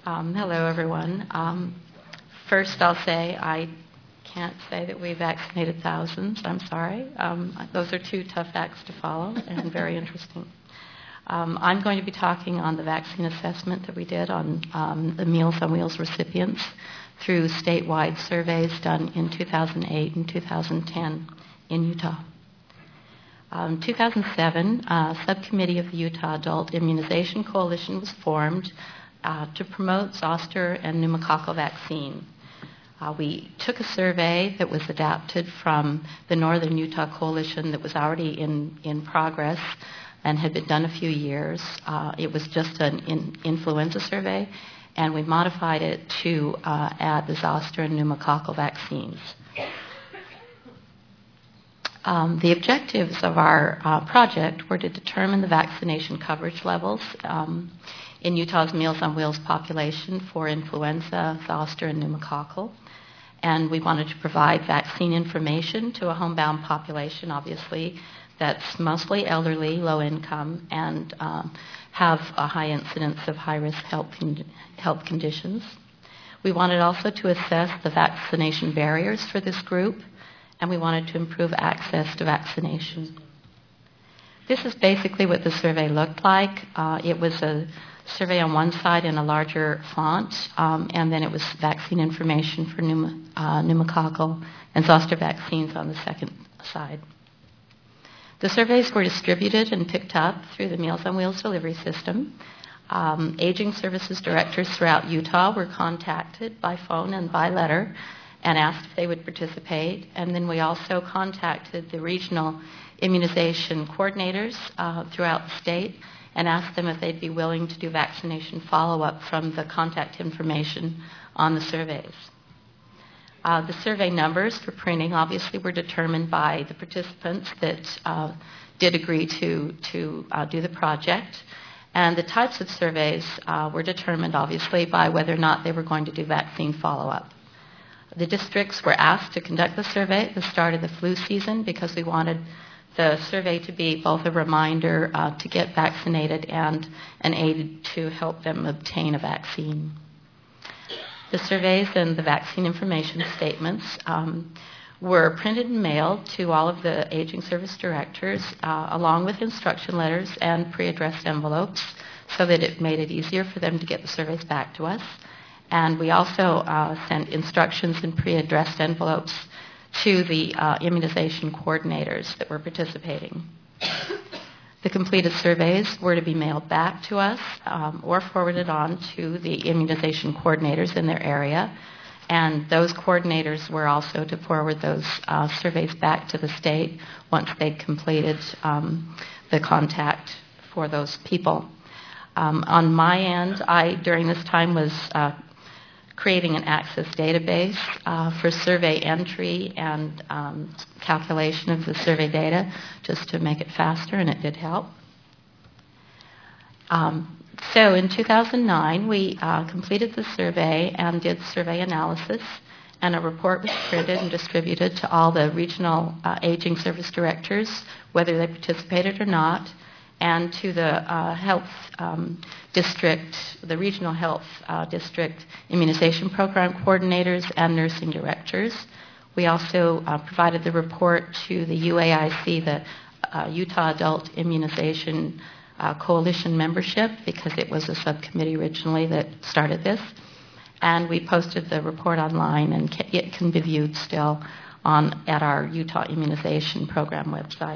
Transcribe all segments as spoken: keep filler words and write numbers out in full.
Um, hello, everyone. Um, first, I'll say I can't say that we vaccinated thousands. I'm sorry. Um, those are two tough acts to follow and very interesting. Um, I'm going to be talking on the vaccine assessment that we did on um, the Meals on Wheels recipients through statewide surveys done in two thousand eight and two thousand ten in Utah. In um, two thousand seven, a subcommittee of the Utah Adult Immunization Coalition was formed uh, to promote zoster and pneumococcal vaccine. Uh, we took a survey that was adapted from the Northern Utah Coalition that was already in, in progress and had been done a few years. Uh, it was just an in, influenza survey, and we modified it to uh, add the zoster and pneumococcal vaccines. Um, the objectives of our uh, project were to determine the vaccination coverage levels um, in Utah's Meals on Wheels population for influenza, zoster, and pneumococcal. And we wanted to provide vaccine information to a homebound population, obviously, that's mostly elderly, low income, and um, have a high incidence of high-risk health, con- health conditions. We wanted also to assess the vaccination barriers for this group, and we wanted to improve access to vaccination. This is basically what the survey looked like. Uh, it was a survey on one side in a larger font, um, and then it was vaccine information for pneum- uh, pneumococcal and zoster vaccines on the second side. The surveys were distributed and picked up through the Meals on Wheels delivery system. Um, aging services directors throughout Utah were contacted by phone and by letter and asked if they would participate. And then we also contacted the regional immunization coordinators uh, throughout the state and asked them if they'd be willing to do vaccination follow-up from the contact information on the surveys. Uh, the survey numbers for printing obviously were determined by the participants that uh, did agree to, to uh, do the project. And the types of surveys uh, were determined obviously by whether or not they were going to do vaccine follow-up. The districts were asked to conduct the survey at the start of the flu season because we wanted the survey to be both a reminder uh, to get vaccinated and an aid to help them obtain a vaccine. The surveys and the vaccine information statements um, were printed and mailed to all of the aging service directors uh, along with instruction letters and pre-addressed envelopes so that it made it easier for them to get the surveys back to us. And we also uh, sent instructions in pre-addressed envelopes to the uh, immunization coordinators that were participating. The completed surveys were to be mailed back to us um, or forwarded on to the immunization coordinators in their area. And those coordinators were also to forward those uh, surveys back to the state once they'd completed um, the contact for those people. Um, on my end, I, during this time, was uh, creating an access database uh, for survey entry and um, calculation of the survey data just to make it faster, and it did help. Um, so in two thousand nine, we uh, completed the survey and did survey analysis, and a report was printed and distributed to all the regional uh, aging service directors, whether they participated or not, and to the uh, health um, district, the regional health uh, district immunization program coordinators and nursing directors. We also uh, provided the report to the U A I C, the uh, Utah Adult Immunization uh, Coalition membership, because it was a subcommittee originally that started this. And we posted the report online, and ca- it can be viewed still on at our Utah Immunization Program website.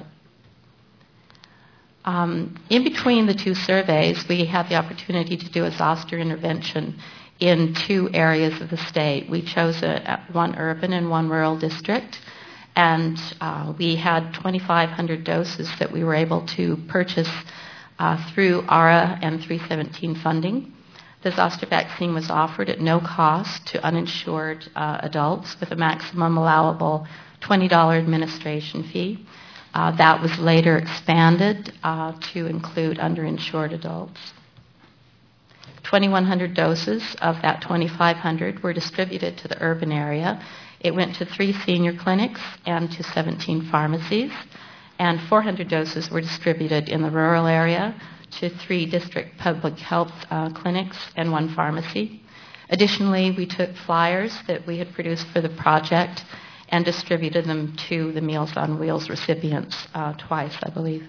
Um, in between the two surveys, we had the opportunity to do a zoster intervention in two areas of the state. We chose a, one urban and one rural district, and uh, we had twenty-five hundred doses that we were able to purchase uh, through A R A and three seventeen funding. The zoster vaccine was offered at no cost to uninsured uh, adults with a maximum allowable twenty dollars administration fee. Uh, that was later expanded uh, to include underinsured adults. twenty-one hundred doses of that twenty-five hundred were distributed to the urban area. It went to three senior clinics and to seventeen pharmacies. And four hundred doses were distributed in the rural area to three district public health uh, clinics and one pharmacy. Additionally, we took flyers that we had produced for the project and distributed them to the Meals on Wheels recipients uh, twice, I believe.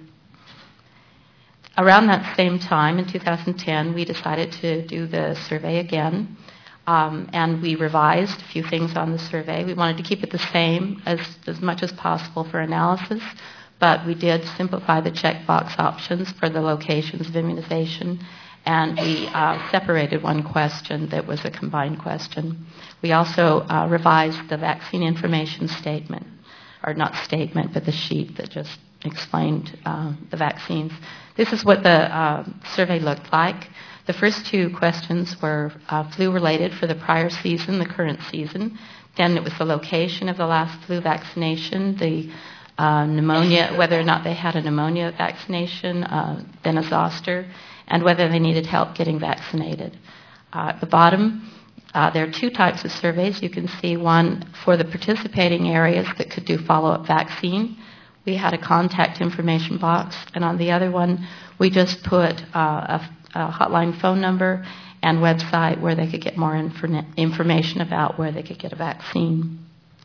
Around that same time, in two thousand ten, we decided to do the survey again, um, and we revised a few things on the survey. We wanted to keep it the same as, as much as possible for analysis, but we did simplify the checkbox options for the locations of immunization, and we uh, separated one question that was a combined question. We also uh, revised the vaccine information statement, or not statement, but the sheet that just explained uh, the vaccines. This is what the uh, survey looked like. The first two questions were uh, flu-related for the prior season, the current season. Then it was the location of the last flu vaccination, the uh, pneumonia, whether or not they had a pneumonia vaccination, uh, then a zoster, and whether they needed help getting vaccinated. Uh, at the bottom, uh, there are two types of surveys. You can see one for the participating areas that could do follow-up vaccine. We had a contact information box, and on the other one, we just put uh, a, a hotline phone number and website where they could get more infor- information about where they could get a vaccine.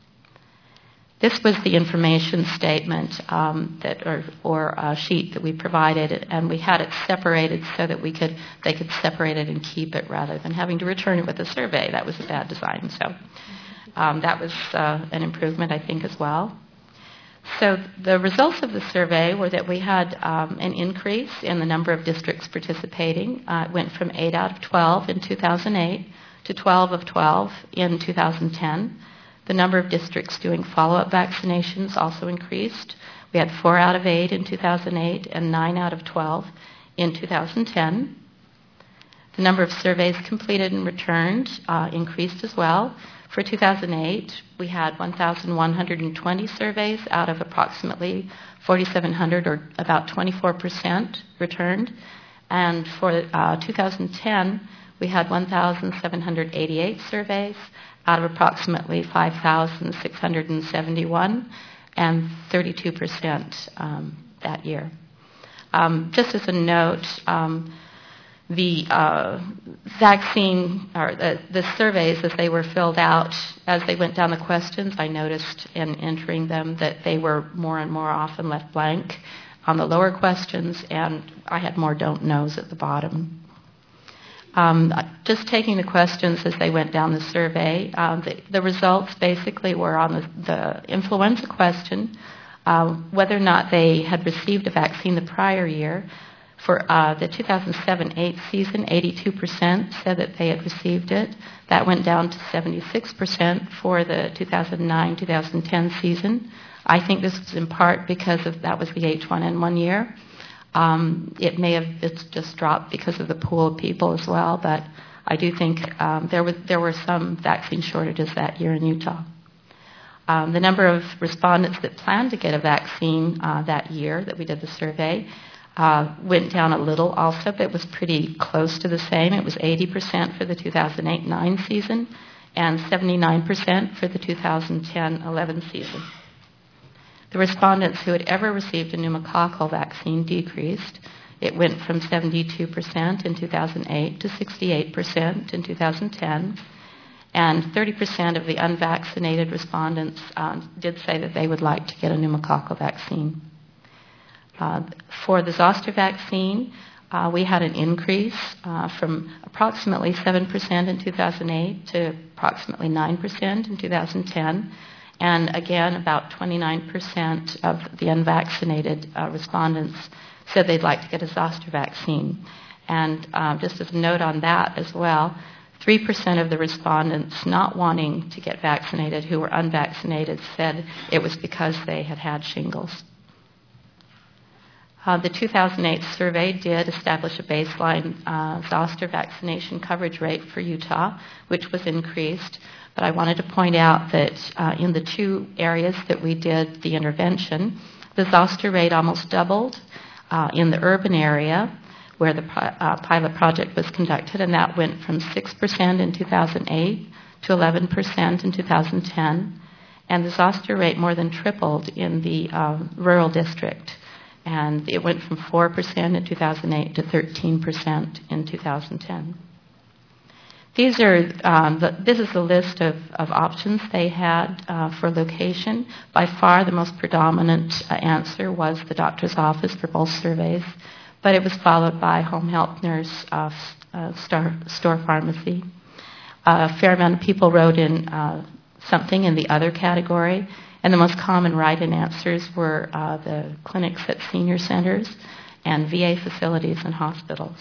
This was the information statement um, that, or, or uh, sheet that we provided, and we had it separated so that we could, they could separate it and keep it rather than having to return it with a survey. That was a bad design, so um, that was uh, an improvement, I think, as well. So the results of the survey were that we had um, an increase in the number of districts participating. Uh, it went from eight out of twelve in two thousand eight to twelve of twelve in two thousand ten. The number of districts doing follow-up vaccinations also increased. We had four out of eight in two thousand eight and nine out of twelve in two thousand ten. The number of surveys completed and returned uh, increased as well. For two thousand eight, we had one thousand one hundred twenty surveys out of approximately four thousand seven hundred, or about twenty-four percent returned. And for uh, two thousand ten, we had one thousand seven hundred eighty-eight surveys out of approximately five thousand six hundred seventy-one, and thirty-two percent um, that year. Um, just as a note, um, the uh, vaccine, or the, the surveys as they were filled out, as they went down the questions, I noticed in entering them that they were more and more often left blank on the lower questions, and I had more don't knows at the bottom. Um, just taking the questions as they went down the survey, um, the, the results basically were on the, the influenza question, uh, whether or not they had received a vaccine the prior year. For uh, the two thousand seven eight season, eighty-two percent said that they had received it. That went down to seventy-six percent for the two thousand nine two thousand ten season. I think this was in part because of that was the H one N one year. Um, it may have it's just dropped because of the pool of people as well, but I do think um, there was there were some vaccine shortages that year in Utah. Um, the number of respondents that planned to get a vaccine uh, that year that we did the survey uh, went down a little also, but it was pretty close to the same. It was eighty percent for the two thousand eight nine season and seventy-nine percent for the two thousand ten eleven season. The respondents who had ever received a pneumococcal vaccine decreased. It went from seventy-two percent in two thousand eight to sixty-eight percent in two thousand ten. And thirty percent of the unvaccinated respondents um, did say that they would like to get a pneumococcal vaccine. Uh, for the zoster vaccine, uh, we had an increase uh, from approximately seven percent in two thousand eight to approximately nine percent in two thousand ten. And again, about twenty-nine percent of the unvaccinated uh, respondents said they'd like to get a zoster vaccine. And um, just as a note on that as well, three percent of the respondents not wanting to get vaccinated who were unvaccinated said it was because they had had shingles. Uh, the two thousand eight survey did establish a baseline uh, zoster vaccination coverage rate for Utah, which was increased. But I wanted to point out that uh, in the two areas that we did the intervention, the zoster rate almost doubled uh, in the urban area where the uh, pilot project was conducted, and that went from six percent in two thousand eight to eleven percent in two thousand ten. And the zoster rate more than tripled in the uh, rural district. And it went from four percent in two thousand eight to thirteen percent in two thousand ten. These are, um, the, this is the list of, of options they had uh, for location. By far the most predominant uh, answer was the doctor's office for both surveys, but it was followed by home health nurse, uh, uh, star, store pharmacy. Uh, a fair amount of people wrote in uh, something in the other category, and the most common write-in answers were uh, the clinics at senior centers and V A facilities and hospitals.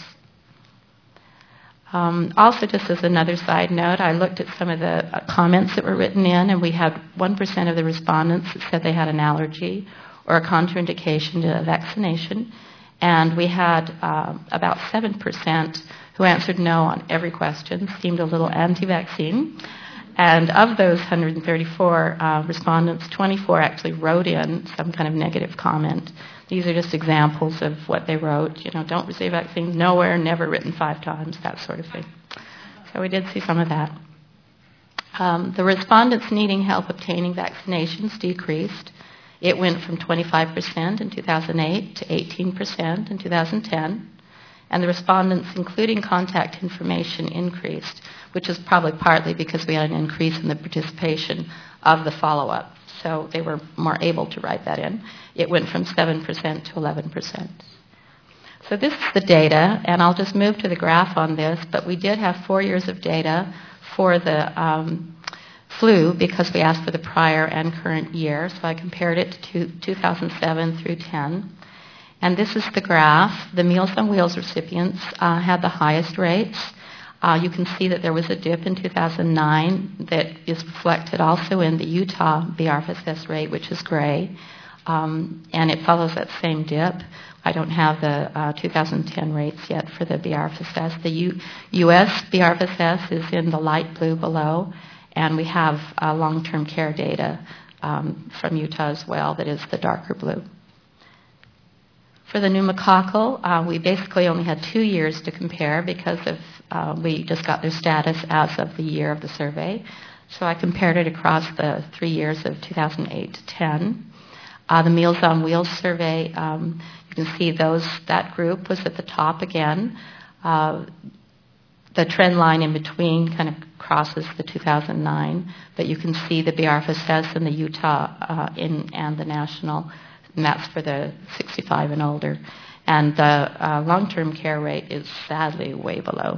Um, also, just as another side note, I looked at some of the uh, comments that were written in, and we had one percent of the respondents that said they had an allergy or a contraindication to vaccination, and we had uh, about seven percent who answered no on every question, seemed a little anti-vaccine. And of those one hundred thirty-four uh, respondents, twenty-four actually wrote in some kind of negative comment. These are just examples of what they wrote. You know, don't receive vaccines, nowhere, never written five times, that sort of thing. So we did see some of that. Um, the respondents needing help obtaining vaccinations decreased. It went from twenty-five percent in two thousand eight to eighteen percent in two thousand ten. And the respondents, including contact information, increased, which is probably partly because we had an increase in the participation of the follow-up. So they were more able to write that in. It went from seven percent to eleven percent. So this is the data, and I'll just move to the graph on this, but we did have four years of data for the um, flu because we asked for the prior and current year. So I compared it to two thousand seven through ten. And this is the graph. The Meals on Wheels recipients uh, had the highest rates. Uh, you can see that there was a dip in two thousand nine that is reflected also in the Utah B R F S S rate, which is gray, um, and it follows that same dip. I don't have the uh, two thousand ten rates yet for the B R F S S. The U- U.S. B R F S S is in the light blue below, and we have uh, long-term care data um, from Utah as well that is the darker blue. For the pneumococcal, uh, we basically only had two years to compare because of uh, we just got their status as of the year of the survey. So I compared it across the three years of two thousand eight to ten. Uh, the Meals on Wheels survey, um, you can see those that group was at the top again. Uh, the trend line in between kind of crosses the two thousand nine, but you can see the B R F S S and the Utah uh, in, and the national. And that's for the sixty-five and older. And the uh, long-term care rate is sadly way below.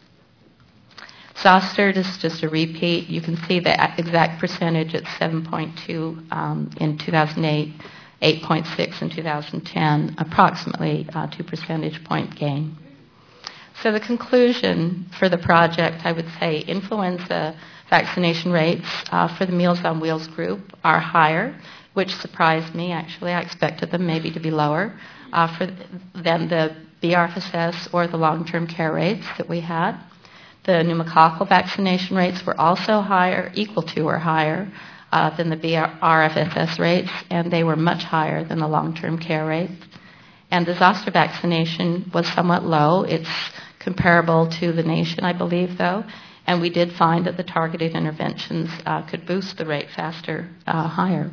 Zoster is just a repeat. You can see the exact percentage at seven point two um, in two thousand eight, eight point six in two thousand ten, approximately uh, two percentage point gain. So the conclusion for the project, I would say influenza vaccination rates uh, for the Meals on Wheels group are higher, which surprised me, actually. I expected them maybe to be lower uh, for than the B R F S S or the long-term care rates that we had. The pneumococcal vaccination rates were also higher, equal to or higher uh, than the B R F S S rates, and they were much higher than the long-term care rates. And the zoster vaccination was somewhat low. It's comparable to the nation, I believe, though. And we did find that the targeted interventions uh, could boost the rate faster, uh, higher.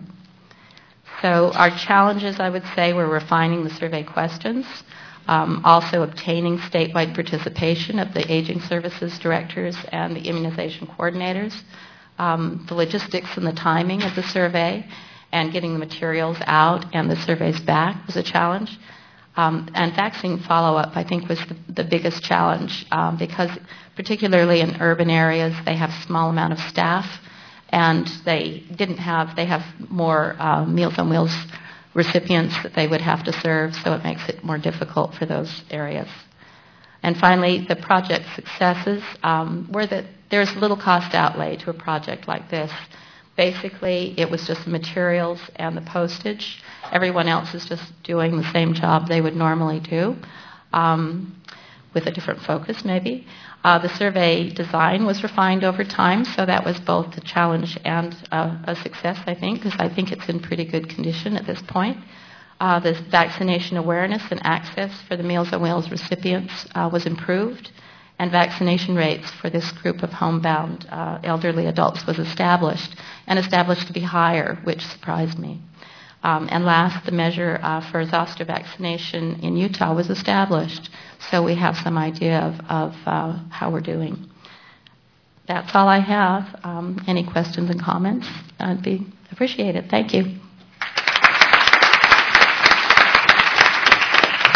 So our challenges, I would say, were refining the survey questions, um, also obtaining statewide participation of the aging services directors and the immunization coordinators, um, the logistics and the timing of the survey, and getting the materials out and the surveys back was a challenge. Um, and vaccine follow-up, I think, was the, the biggest challenge um, because particularly in urban areas, they have a small amount of staff, and they didn't have, they have more uh, Meals on Wheels recipients that they would have to serve, so it makes it more difficult for those areas. And finally, the project successes um, were that there's little cost outlay to a project like this. Basically, it was just the materials and the postage. Everyone else is just doing the same job they would normally do, um, with a different focus maybe. Uh, the survey design was refined over time, so that was both a challenge and uh, a success, I think, because I think it's in pretty good condition at this point. Uh, the vaccination awareness and access for the Meals on Wheels recipients uh, was improved, and vaccination rates for this group of homebound uh, elderly adults was established, and established to be higher, which surprised me. Um, and last, the measure uh, for zoster vaccination in Utah was established, so we have some idea of, of uh, how we're doing. That's all I have. Um, any questions and comments? I'd be appreciated. Thank you.